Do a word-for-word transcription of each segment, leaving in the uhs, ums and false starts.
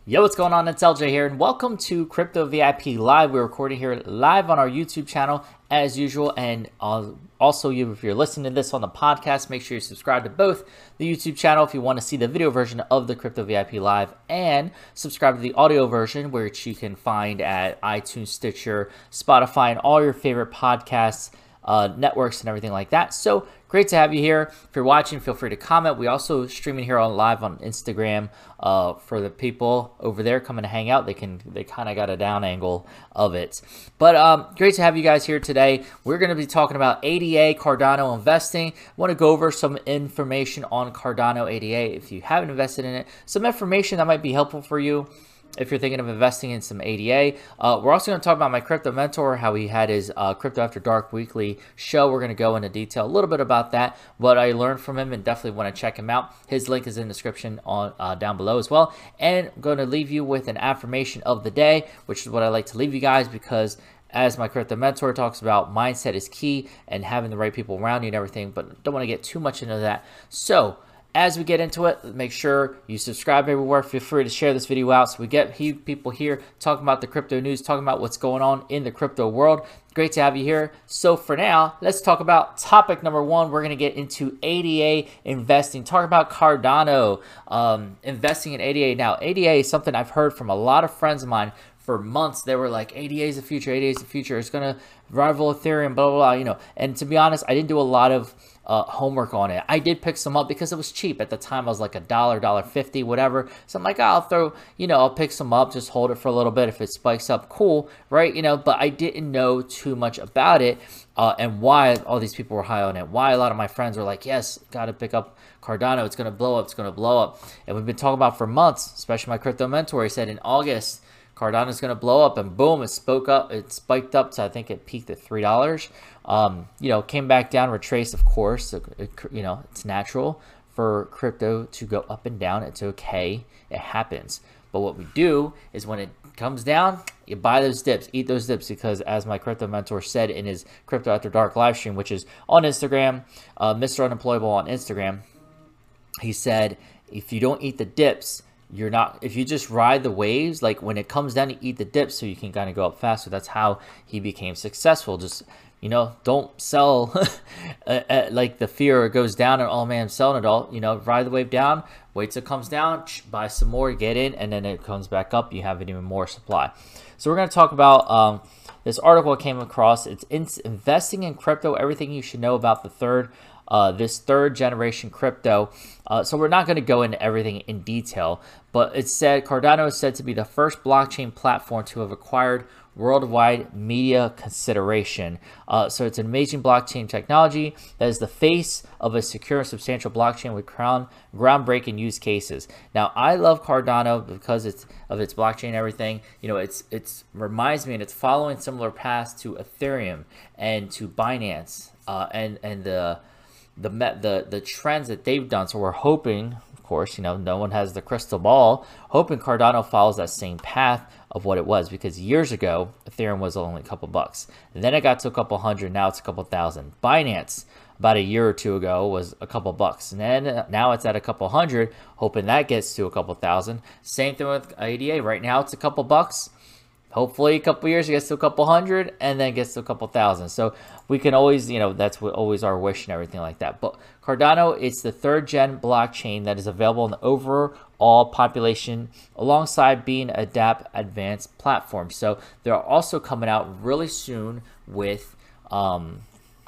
Yo, what's going on? It's L J here, and welcome to Crypto V I P Live. We're recording here live on our YouTube channel as usual, and uh, also you, if you're listening to this on the podcast, make sure you subscribe to both the YouTube channel if you want to see the video version of the Crypto V I P Live, and subscribe to the audio version, which you can find at iTunes, Stitcher, Spotify, and all your favorite podcasts, uh, networks, and everything like that. So great to have you here. If you're watching, feel free to comment. We also streaming here on live on Instagram. Uh, for the people over there coming to hang out, they can they kind of got a down angle of it. But um, great to have you guys here today. We're going to be talking about A D A Cardano investing. I want to go over some information on Cardano A D A if you haven't invested in it. Some information that might be helpful for you if you're thinking of investing in some A D A. Uh, we're also going to talk about my crypto mentor, how he had his uh, Crypto After Dark weekly show. We're going to go into detail a little bit about that, what I learned from him, and definitely want to check him out. His link is in the description on uh, down below as well. And I'm going to leave you with an affirmation of the day, which is what I like to leave you guys, because as my crypto mentor talks about, mindset is key and having the right people around you and everything, but don't want to get too much into that. So as we get into it, make sure you subscribe everywhere. Feel free to share this video out so we get people here talking about the crypto news, talking about what's going on in the crypto world. Great to have you here. So for now, let's talk about topic number one. We're going to get into A D A investing, talk about Cardano, um, investing in A D A. Now, A D A is something I've heard from a lot of friends of mine for months. They were like, A D A is the future, A D A is the future. It's going to rival Ethereum, blah, blah, blah, you know. And to be honest, I didn't do a lot of Uh, homework on it. I did pick some up because it was cheap. At the time, I was like a dollar, dollar fifty, whatever. So I'm like, oh, I'll throw, you know, I'll pick some up, just hold it for a little bit. If it spikes up, cool, right? You know, but I didn't know too much about it uh, and why all these people were high on it. Why a lot of my friends were like, yes, got to pick up Cardano. It's going to blow up. It's going to blow up. And we've been talking about for months, especially my crypto mentor. He said in August, Cardano is going to blow up, and boom, it spoke up. It spiked up to, I think it peaked at three dollars. Um, you know, came back down, retraced, of course. It, it, you know, it's natural for crypto to go up and down. It's okay. It happens. But what we do is when it comes down, you buy those dips, eat those dips, because as my crypto mentor said in his Crypto After Dark live stream, which is on Instagram, uh, Mister Unemployable on Instagram, he said, if you don't eat the dips, you're not, if you just ride the waves, like when it comes down, you eat the dips so you can kind of go up faster. That's how he became successful. Just, you know, don't sell like the fear goes down and, oh man, I'm selling it all. You know, ride the wave down, wait till it comes down, buy some more, get in, and then it comes back up. You have an even more supply. So we're going to talk about um, this article I came across. It's in, investing in crypto, everything you should know about the third Uh, this third generation crypto. Uh, so we're not going to go into everything in detail, but it said Cardano is said to be the first blockchain platform to have acquired worldwide media consideration. Uh, so it's an amazing blockchain technology that is the face of a secure and substantial blockchain with ground, groundbreaking use cases. Now, I love Cardano because it's of its blockchain and everything. You know, it's it's reminds me, and it's following similar paths to Ethereum and to Binance uh, and and the the the the trends that they've done. So we're hoping, of course, you know, no one has the crystal ball, hoping Cardano follows that same path of what it was, because years ago Ethereum was only a couple bucks, and then it got to a couple hundred. Now it's a couple thousand. Binance about a year or two ago was a couple bucks, and then now it's at a couple hundred, hoping that gets to a couple thousand. Same thing with A D A. Right now it's a couple bucks. Hopefully a couple years it gets to a couple hundred, and then gets to a couple thousand. So we can always, you know, that's what, always our wish and everything like that. But Cardano, it's the third gen blockchain that is available in the overall population alongside being a dApp advanced platform. So they're also coming out really soon with um,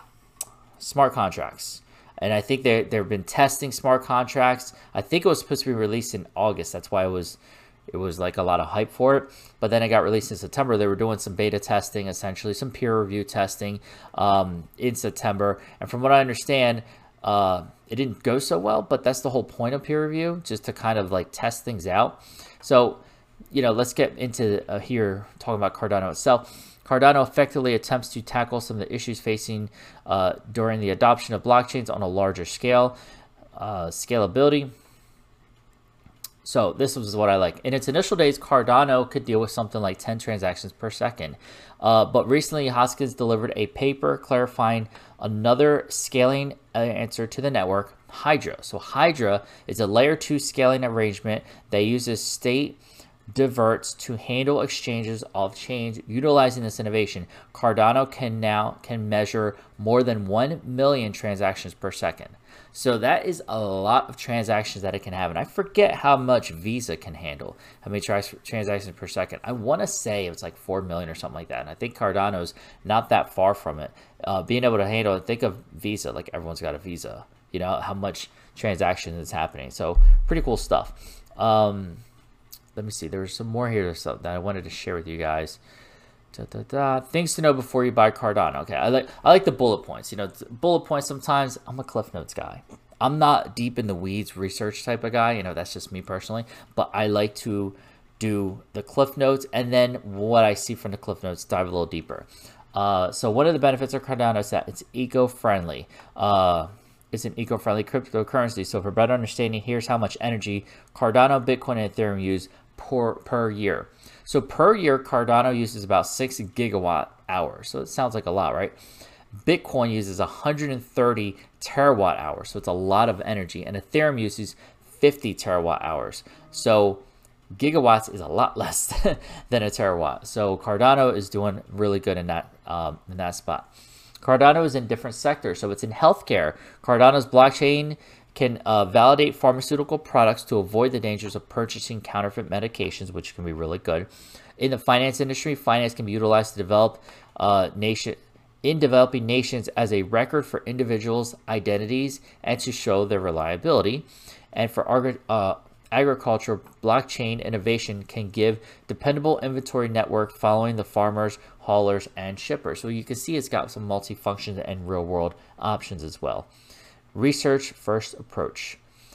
smart contracts. And I think they they've been testing smart contracts. I think it was supposed to be released in August. That's why it was It was like a lot of hype for it, but then it got released in September. They were doing some beta testing, essentially some peer review testing um, in September. And from what I understand, uh, it didn't go so well, but that's the whole point of peer review, just to kind of like test things out. So, you know, let's get into uh, here talking about Cardano itself. Cardano effectively attempts to tackle some of the issues facing uh, during the adoption of blockchains on a larger scale, uh, scalability. So this was what I like. In its initial days, Cardano could deal with something like ten transactions per second. Uh, but recently, Hoskins delivered a paper clarifying another scaling answer to the network, Hydra. So Hydra is a layer two scaling arrangement that uses state diverts to handle exchanges of change. Utilizing this innovation, Cardano can now can measure more than one million transactions per second. So that is a lot of transactions that it can have. And I forget how much Visa can handle, how many tra transactions per second. I want to say it's like four million or something like that. And I think Cardano's not that far from it. Uh, being able to handle it, think of Visa, like everyone's got a Visa, you know, how much transactions is happening. So pretty cool stuff. Um, let me see. There's some more here that I wanted to share with you guys. Da, da, da. Things to know before you buy Cardano. Okay, I like I like the bullet points. You know, bullet points. Sometimes I'm a Cliff Notes guy. I'm not deep in the weeds research type of guy. You know, that's just me personally. But I like to do the Cliff Notes, and then what I see from the Cliff Notes, dive a little deeper. Uh, so one of the benefits of Cardano is that it's eco-friendly. Uh, it's an eco-friendly cryptocurrency. So for better understanding, here's how much energy Cardano, Bitcoin, and Ethereum use per per year. So per year, Cardano uses about six gigawatt hours. So it sounds like a lot, right? Bitcoin uses one hundred thirty terawatt hours. So it's a lot of energy. And Ethereum uses fifty terawatt hours. So gigawatts is a lot less than a terawatt. So Cardano is doing really good in that, um, in that spot. Cardano is in different sectors. So it's in healthcare. Cardano's blockchain can uh, validate pharmaceutical products to avoid the dangers of purchasing counterfeit medications, which can be really good. In the finance industry, finance can be utilized to develop uh, nation in developing nations as a record for individuals' identities and to show their reliability. And for agri uh, agriculture, blockchain innovation can give dependable inventory network following the farmers, haulers, and shippers. So you can see it's got some multi-functions and real-world options as well. Research first approach.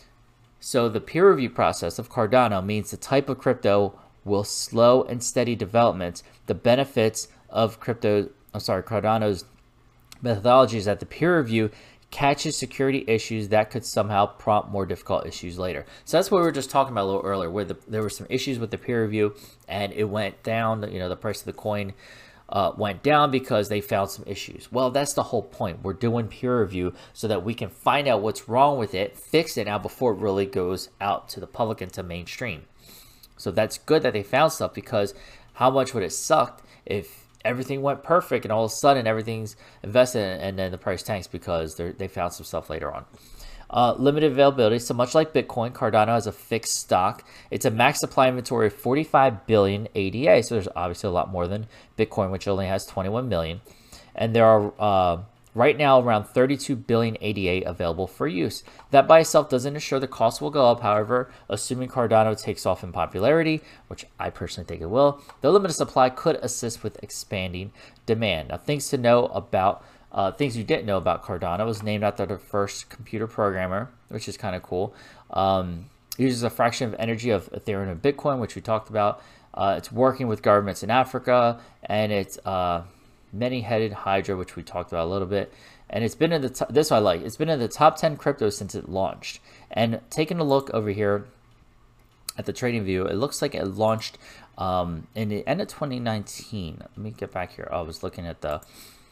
So the peer review process of Cardano means the type of crypto will slow and steady development. The benefits of crypto, I'm sorry, Cardano's methodology is that the peer review catches security issues that could somehow prompt more difficult issues later. So that's what we were just talking about a little earlier, where the, there were some issues with the peer review and it went down, you know, the price of the coin Uh, went down because they found some issues. Well, that's the whole point. We're doing peer review so that we can find out what's wrong with it, fix it now before it really goes out to the public and to mainstream. So that's good that they found stuff, because how much would it suck if everything went perfect and all of a sudden everything's invested and then the price tanks because they found some stuff later on. Uh, limited availability. So much like Bitcoin, Cardano has a fixed stock. It's a max supply inventory of forty-five billion A D A. So there's obviously a lot more than Bitcoin, which only has twenty-one million. And there are uh, right now around thirty-two billion A D A available for use. That by itself doesn't ensure the cost will go up. However, assuming Cardano takes off in popularity, which I personally think it will, the limited supply could assist with expanding demand. Now, things to know about Uh, things you didn't know about Cardano: was named after the first computer programmer, which is kind of cool. Um, uses a fraction of energy of Ethereum and Bitcoin, which we talked about. Uh, it's working with governments in Africa, and it's uh, many-headed Hydra, which we talked about a little bit. And it's been in the top, this I like. It's been in the top ten cryptos since it launched. And taking a look over here at the trading view, it looks like it launched um, in the end of twenty nineteen. Let me get back here. I was looking at the.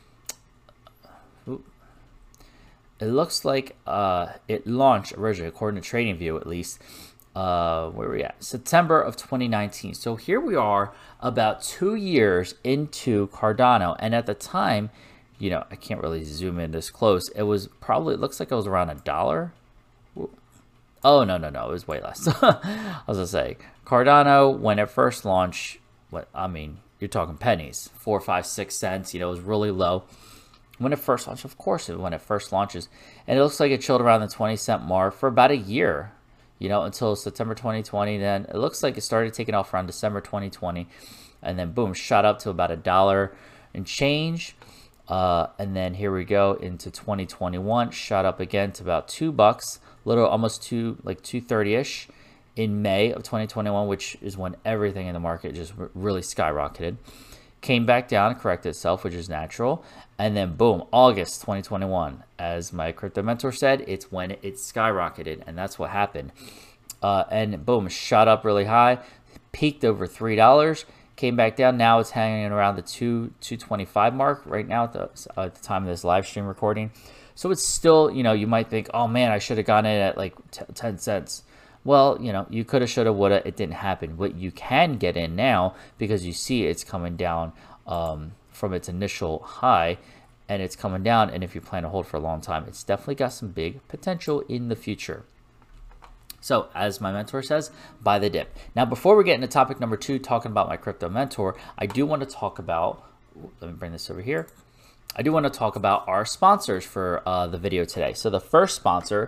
It looks like uh, it launched originally, according to TradingView at least, uh, where are we at? September of twenty nineteen. So here we are about two years into Cardano. And at the time, you know, I can't really zoom in this close. It was probably, it looks like it was around a dollar. Oh, no, no, no. It was way less. I was going to say, Cardano, when it first launched, what I mean, you're talking pennies, four, five, six cents. You know, it was really low. When it first launched, of course, when it first launches. And it looks like it chilled around the twenty cent mark for about a year, you know, until September twenty twenty. Then it looks like it started taking off around December twenty twenty. And then, boom, shot up to about a dollar and change. Uh, and then here we go into twenty twenty-one, shot up again to about two bucks, little almost two, like two thirty-ish in May of twenty twenty-one, which is when everything in the market just really skyrocketed. Came back down, corrected itself, which is natural. And then boom, August twenty twenty-one, as my crypto mentor said, it's when it skyrocketed, and that's what happened. Uh, and boom, shot up really high, peaked over three dollars, came back down. Now it's hanging around the two two twenty-five mark right now at the, uh, at the time of this live stream recording. So it's still, you know, you might think, oh man, I should have gone in at like ten cents. Well, you know, you coulda, shoulda, woulda, it didn't happen. What you can get in now, because you see it's coming down um, from its initial high, and it's coming down, and if you plan to hold for a long time, it's definitely got some big potential in the future. So, as my mentor says, buy the dip. Now, before we get into topic number two, talking about my crypto mentor, I do want to talk about, let me bring this over here. I do want to talk about our sponsors for uh, the video today. So the first sponsor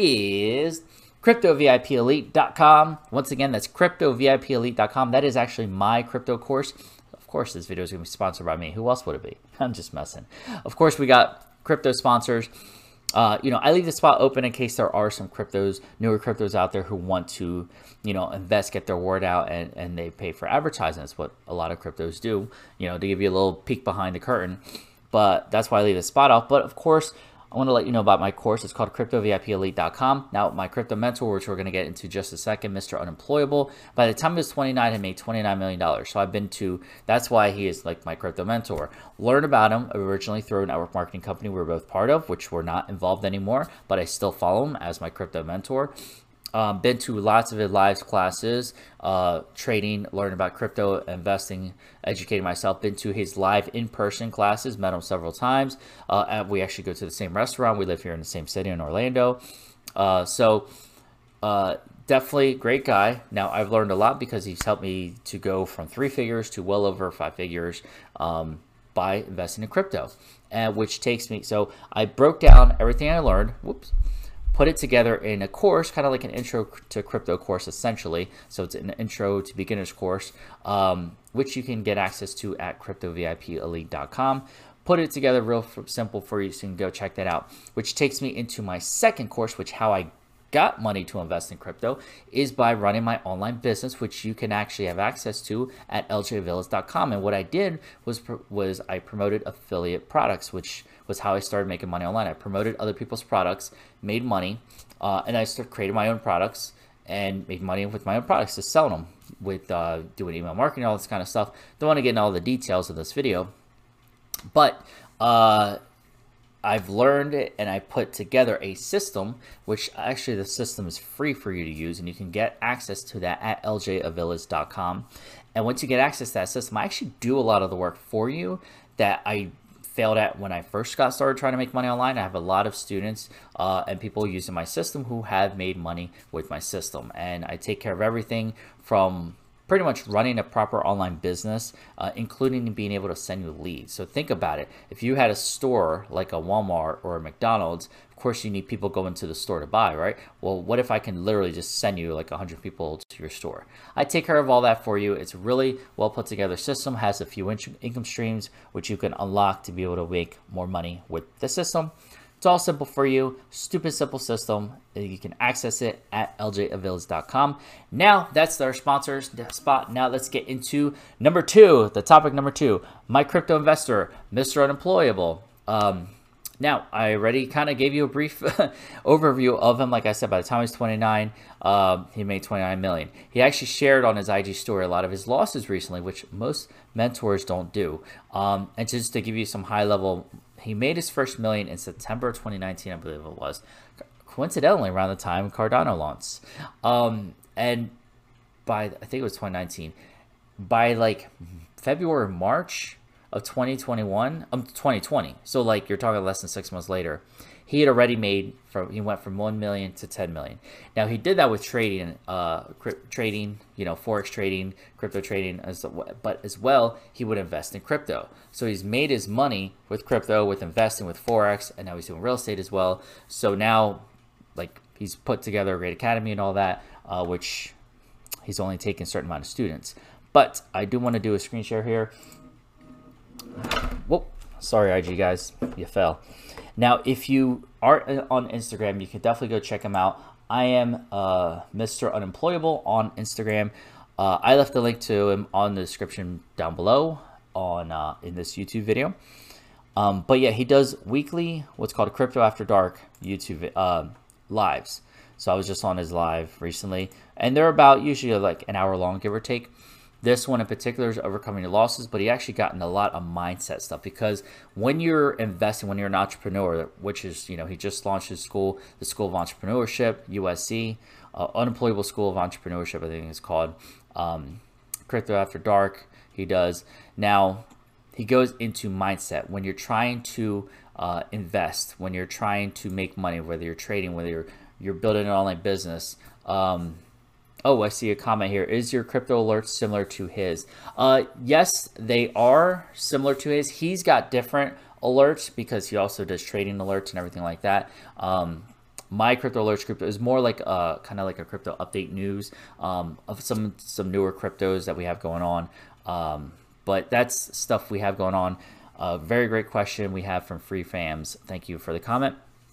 is Crypto V I P Elite dot com. Once again, that's Crypto V I P Elite dot com. That is actually my crypto course. Of course, this video is going to be sponsored by me. Who else would it be? I'm just messing. Of course, we got crypto sponsors. Uh, you know, I leave the spot open in case there are some cryptos, newer cryptos out there who want to, you know, invest, get their word out, and, and they pay for advertising. That's what a lot of cryptos do, you know, to give you a little peek behind the curtain. But that's why I leave the spot off. But of course, I want to let you know about my course. It's called Crypto V I P Elite dot com. Now, my crypto mentor, which we're going to get into just a second, Mister Unemployable, by the time he was twenty-nine, he made twenty-nine million dollars. So I've been to, that's why he is like my crypto mentor. Learn about him originally through a network marketing company we're both part of, which we're not involved anymore, but I still follow him as my crypto mentor. Um, been to lots of his live classes, uh, trading, learning about crypto, investing, educating myself. Been to his live in-person classes, met him several times. Uh, and we actually go to the same restaurant. We live here in the same city in Orlando. Uh, so uh, definitely great guy. Now, I've learned a lot because he's helped me to go from three figures to well over five figures um, by investing in crypto, and which takes me, so I broke down everything I learned. Whoops. Put it together in a course, kind of like an intro to crypto course, essentially. So it's an intro to beginners course, um, which you can get access to at Crypto V I P Elite dot com. Put it together real simple for you, so you can go check that out. Which takes me into my second course, which how I got money to invest in crypto is by running my online business, which you can actually have access to at L J Villas dot com. And what I did was was I promoted affiliate products, which was how I started making money online. I promoted other people's products, made money, uh, and I started creating my own products and made money with my own products, just selling them with uh, doing email marketing, all this kind of stuff. Don't want to get into all the details of this video, but uh, I've learned it, and I put together a system, which actually the system is free for you to use, and you can get access to that at L J Villas dot com. And once you get access to that system, I actually do a lot of the work for you that I failed at when I first got started trying to make money online. I have a lot of students uh, and people using my system who have made money with my system, and I take care of everything from pretty much running a proper online business, uh, including being able to send you leads. So think about it. If you had a store like a Walmart or a McDonald's, of course you need people going to the store to buy, right? Well, what if I can literally just send you like one hundred people to your store? I take care of all that for you. It's a really well put together system, has a few in income streams, which you can unlock to be able to make more money with the system. It's all simple for you, stupid simple system. You can access it at L J Villas dot com. Now, that's our sponsors spot. Now let's get into number two, the topic number two, my crypto investor, Mister Unemployable. Um, now, I already kind of gave you a brief overview of him. Like I said, by the time he's twenty-nine, um, he made twenty-nine million dollars. He actually shared on his I G story a lot of his losses recently, which most mentors don't do. Um, and just to give you some high level, he made his first million in September twenty nineteen, I believe it was, coincidentally around the time Cardano launched. Um, and by, I think it was twenty nineteen, by like February, March of twenty twenty-one, um, twenty twenty, so like you're talking less than six months later, he had already made, from he went from one million to ten million. Now he did that with trading, uh, trading, you know, forex trading, crypto trading, as but as well he would invest in crypto. So he's made his money with crypto, with investing, with forex, and now he's doing real estate as well. So now, like, he's put together a great academy and all that, uh, which he's only taken a certain amount of students. But I do want to do a screen share here. Whoop, sorry I G guys, you fell. Now, if you are on Instagram, you can definitely go check him out. I am uh, Mister Unemployable on Instagram. Uh, I left the link to him on the description down below on uh, in this YouTube video. Um, but yeah, he does weekly, what's called Crypto After Dark YouTube uh, lives. So I was just on his live recently, and they're about usually like an hour long, give or take. This one in particular is overcoming your losses, but he actually gotten a lot of mindset stuff, because when you're investing, when you're an entrepreneur, which is, you know, he just launched his school, the School of Entrepreneurship, U S C, uh, Unemployable School of Entrepreneurship, I think it's called. Um, Crypto After Dark, he does. Now, he goes into mindset. When you're trying to uh, invest, when you're trying to make money, whether you're trading, whether you're, you're building an online business. Um, oh, I see a comment here. Is your crypto alerts similar to his? Uh, yes, they are similar to his. He's got different alerts because he also does trading alerts and everything like that. Um, my crypto alerts crypto is more like a kind of like a crypto update news um, of some some newer cryptos that we have going on. Um, but that's stuff we have going on. Uh, very great question we have from Free Fams. Thank you for the comment.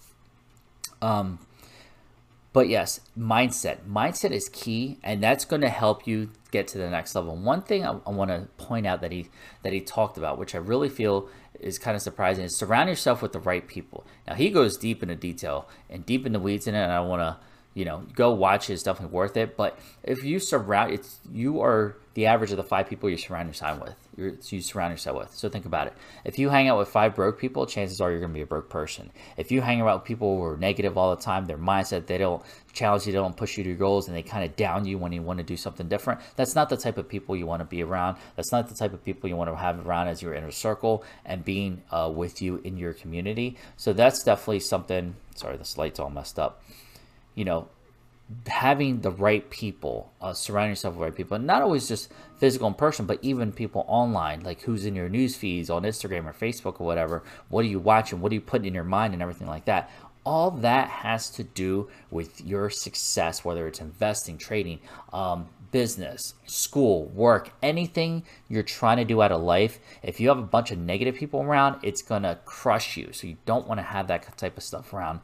Um, but yes, mindset. Mindset is key, and that's going to help you get to the next level. One thing I, I want to point out that he that he talked about, which I really feel is kind of surprising, is surround yourself with the right people. Now, he goes deep into detail and deep in the weeds in it, and I want to, you know, go watch it. It's definitely worth it. But if you surround, it's you are the average of the five people you surround yourself with. You're, you surround yourself with. So think about it. If you hang out with five broke people, chances are you're going to be a broke person. If you hang around with people who are negative all the time, their mindset, they don't challenge you, they don't push you to your goals, and they kind of down you when you want to do something different, that's not the type of people you want to be around. That's not the type of people you want to have around as your inner circle and being uh, with you in your community. So that's definitely something. Sorry, this light's all messed up. You know, having the right people, uh, surrounding yourself with the right people, and not always just physical in person, but even people online, like who's in your news feeds on Instagram or Facebook or whatever. What are you watching? What are you putting in your mind and everything like that? All that has to do with your success, whether it's investing, trading, um, business, school, work, anything you're trying to do out of life. If you have a bunch of negative people around, it's going to crush you. So you don't want to have that type of stuff around.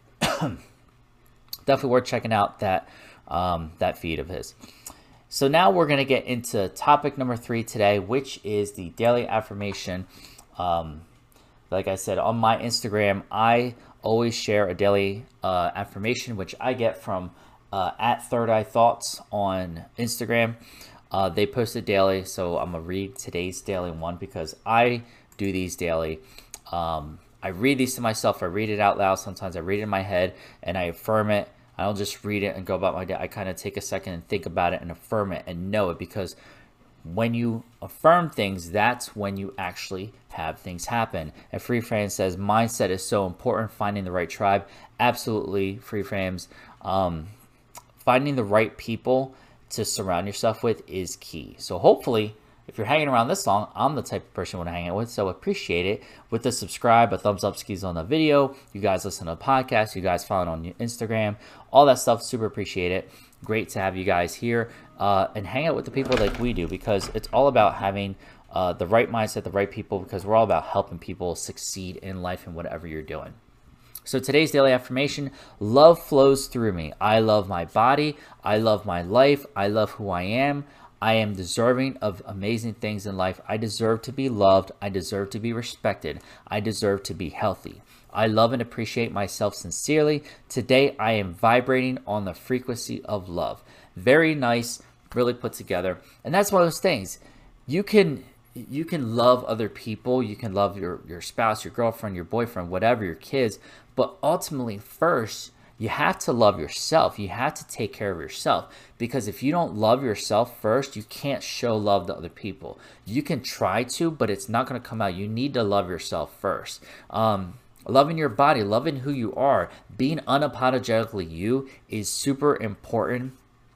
Definitely worth checking out that um, that feed of his. So now we're going to get into topic number three today, which is the daily affirmation. Um, like I said, on my Instagram, I always share a daily uh, affirmation, which I get from uh, at Third Eye Thoughts on Instagram. Uh, they post it daily, so I'm going to read today's daily one because I do these daily. Um, I read these to myself. I read it out loud. Sometimes I read it in my head and I affirm it. I don't just read it and go about my day. I kind of take a second and think about it and affirm it and know it, because when you affirm things, that's when you actually have things happen. And Free Frames says, mindset is so important, finding the right tribe. Absolutely, Free Frames. Um, finding the right people to surround yourself with is key. So hopefully, if you're hanging around this long, I'm the type of person you want to hang out with, so appreciate it. With the subscribe, a thumbs up skis on the video, you guys listen to the podcast, you guys follow it on Instagram, all that stuff, super appreciate it. Great to have you guys here uh, and hang out with the people like we do, because it's all about having uh, the right mindset, the right people, because we're all about helping people succeed in life and whatever you're doing. So today's daily affirmation: love flows through me. I love my body. I love my life. I love who I am. I am deserving of amazing things in life. I deserve to be loved. I deserve to be respected. I deserve to be healthy. I love and appreciate myself sincerely. Today, I am vibrating on the frequency of love. Very nice, really put together. And that's one of those things. You can you can love other people. You can love your, your spouse, your girlfriend, your boyfriend, whatever, your kids. But ultimately, first, you have to love yourself. You have to take care of yourself, because if you don't love yourself first, you can't show love to other people. You can try to, but it's not going to come out. You need to love yourself first. Um, loving your body, loving who you are, being unapologetically you is super important,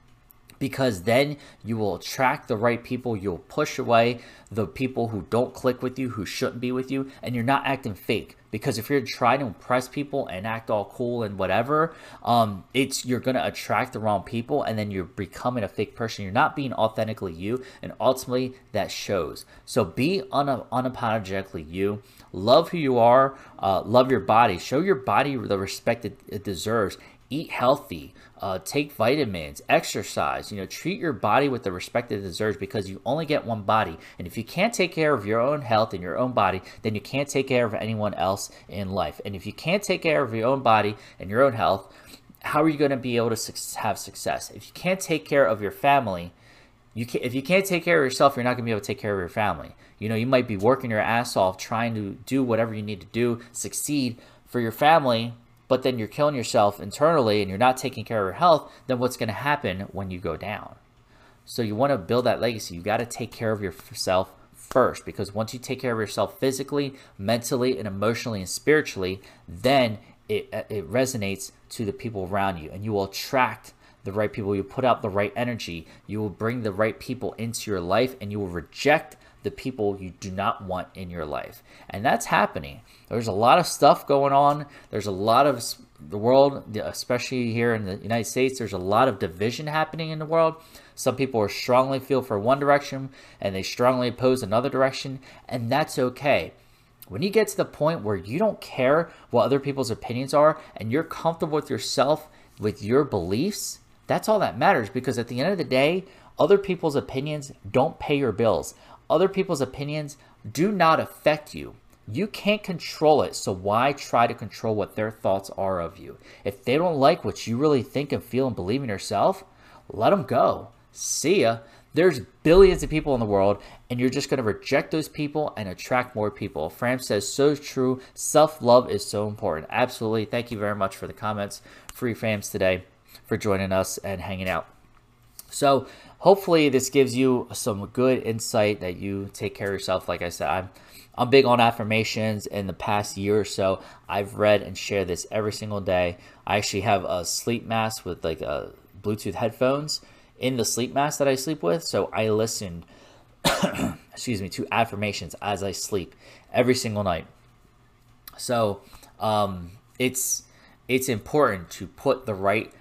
because then you will attract the right people. You'll push away the people who don't click with you, who shouldn't be with you, and you're not acting fake. Because if you're trying to impress people and act all cool and whatever, um, it's you're going to attract the wrong people, and then you're becoming a fake person. You're not being authentically you, and ultimately that shows. So be una unapologetically you. Love who you are. Uh, love your body. Show your body the respect it, it deserves. Eat healthy, uh, take vitamins, exercise, you know, treat your body with the respect it deserves, because you only get one body. And if you can't take care of your own health and your own body, then you can't take care of anyone else in life. And if you can't take care of your own body and your own health, how are you going to be able to su- have success? If you can't take care of your family, you can, if you can't take care of yourself, you're not going to be able to take care of your family. You know, you might be working your ass off trying to do whatever you need to do, succeed for your family, but then you're killing yourself internally and you're not taking care of your health, then what's going to happen when you go down? So you want to build that legacy. You got to take care of yourself first, because once you take care of yourself physically, mentally, and emotionally and spiritually, then it, it resonates to the people around you, and you will attract the right people. You put out the right energy. You will bring the right people into your life, and you will reject the people you do not want in your life. And that's happening. There's a lot of stuff going on. There's a lot of the world, especially here in the United States, there's a lot of division happening in the world. Some people are strongly feel for one direction and they strongly oppose another direction, and that's okay. When you get to the point where you don't care what other people's opinions are and you're comfortable with yourself, with your beliefs, that's all that matters, because at the end of the day, other people's opinions don't pay your bills. Other people's opinions do not affect you. You can't control it, so why try to control what their thoughts are of you? If they don't like what you really think and feel and believe in yourself, let them go. See ya. There's billions of people in the world, and you're just going to reject those people and attract more people. Fram says, so true. Self-love is so important. Absolutely. Thank you very much for the comments. Free Frams today for joining us and hanging out. So hopefully this gives you some good insight that you take care of yourself. Like I said, I'm I'm big on affirmations. In the past year or so, I've read and shared this every single day. I actually have a sleep mask with like a Bluetooth headphones in the sleep mask that I sleep with. So I listen, excuse me, to affirmations as I sleep every single night. So um, it's it's important to put the right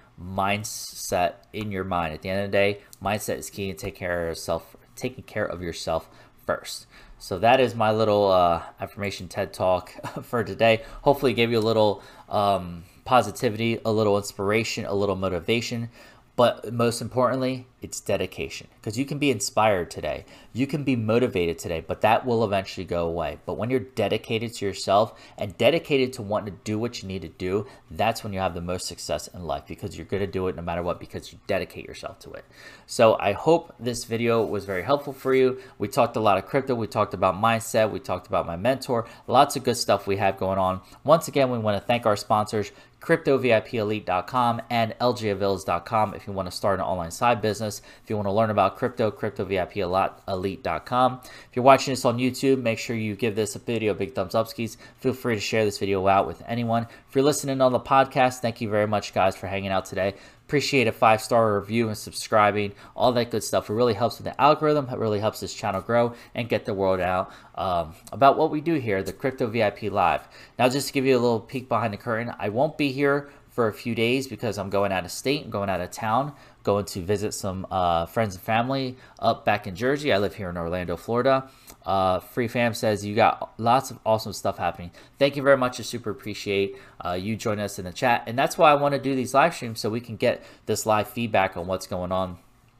mindset in your mind. At the end of the day, mindset is key, and take care of yourself, taking care of yourself first. So that is my little uh, affirmation TED Talk for today. Hopefully it gave you a little um, positivity, a little inspiration, a little motivation. But most importantly, it's dedication, because you can be inspired today. You can be motivated today, but that will eventually go away. But when you're dedicated to yourself and dedicated to wanting to do what you need to do, that's when you have the most success in life, because you're going to do it no matter what, because you dedicate yourself to it. So I hope this video was very helpful for you. We talked a lot of crypto. We talked about mindset. We talked about my mentor. Lots of good stuff we have going on. Once again, we want to thank our sponsors, Crypto V I P Elite dot com and L J Avillas dot com. If you want to start an online side business, if you want to learn about crypto, Crypto V I P Elite dot com. If you're watching this on YouTube, make sure you give this a video a big thumbs up, skis. Feel free to share this video out with anyone. If you're listening on the podcast, thank you very much, guys, for hanging out today. Appreciate a five-star review and subscribing, all that good stuff. It really helps with the algorithm. It really helps this channel grow and get the word out um, about what we do here, the Crypto V I P Live. Now, just to give you a little peek behind the curtain, I won't be here for a few days because I'm going out of state, I'm going out of town, going to visit some uh, friends and family up back in Jersey. I live here in Orlando, Florida. Uh, Free Fam says you got lots of awesome stuff happening. Thank you very much. I super appreciate uh, you joining us in the chat. And that's why I want to do these live streams, so we can get this live feedback on what's going on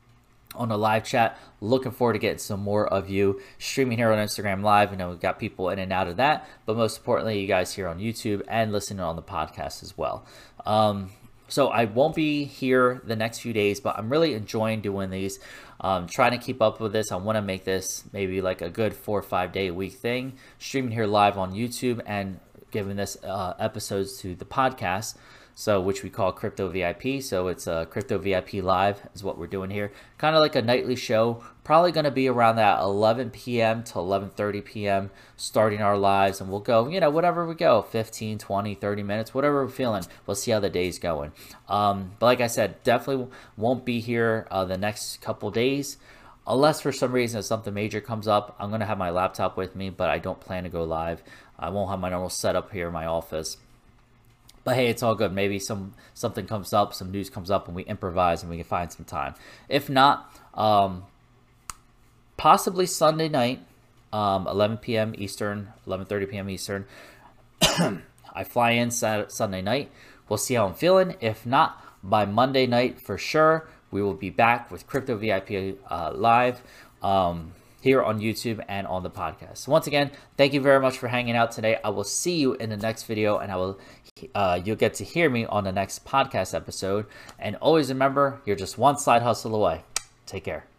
on the live chat. Looking forward to getting some more of you streaming here on Instagram Live. You know, we've got people in and out of that, but most importantly, you guys here on YouTube and listening on the podcast as well. Um, so I won't be here the next few days, but I'm really enjoying doing these. Um, trying to keep up with this. I want to make this maybe like a good four or five day a week thing, streaming here live on YouTube and giving this uh, episodes to the podcast, so which we call Crypto V I P. So it's a uh, Crypto V I P Live is what we're doing here. Kind of like a nightly show, probably going to be around that eleven p m to eleven thirty p m starting our lives, and we'll go, you know, whatever we go, fifteen, twenty, thirty minutes, whatever we're feeling. We'll see how the day's going. Um, but like I said, definitely won't be here uh, the next couple days. Unless for some reason something major comes up, I'm going to have my laptop with me, but I don't plan to go live. I won't have my normal setup here in my office. But hey, it's all good. Maybe some something comes up, some news comes up, and we improvise and we can find some time. If not, um, possibly Sunday night, um, eleven p m Eastern, eleven thirty p m Eastern. I fly in Saturday, Sunday night. We'll see how I'm feeling. If not, by Monday night for sure, we will be back with Crypto V I P uh, Live um, here on YouTube and on the podcast. So once again, thank you very much for hanging out today. I will see you in the next video, and I will uh, you'll get to hear me on the next podcast episode. And always remember, you're just one side hustle away. Take care.